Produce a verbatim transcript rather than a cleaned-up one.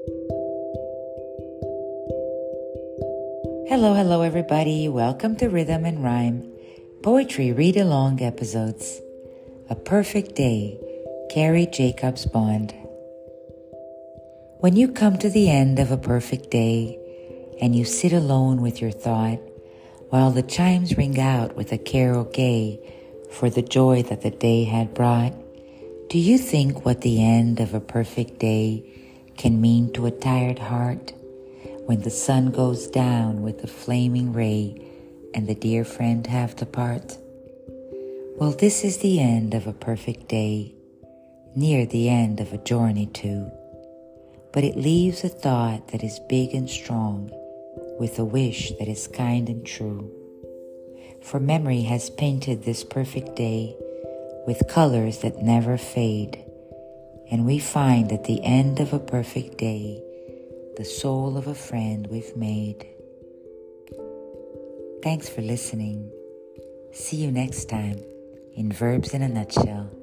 Hello, hello, everybody. Welcome to Rhythm and Rhyme Poetry Read Along episodes. A Perfect Day, Carrie Jacobs Bond. When you come to the end of a perfect day and you sit alone with your thought while the chimes ring out with a carol gay for the joy that the day had brought, do you think what the end of a perfect day can mean to a tired heart? When the sun goes down with a flaming ray and the dear friend have to part? Well, this is the end of a perfect day, near the end of a journey too. But it leaves a thought that is big and strong, with a wish that is kind and true. For memory has painted this perfect day with colors that never fade, and we find at the end of a perfect day the soul of a friend we've made. Thanks for listening. See you next time in Verbs in a Nutshell.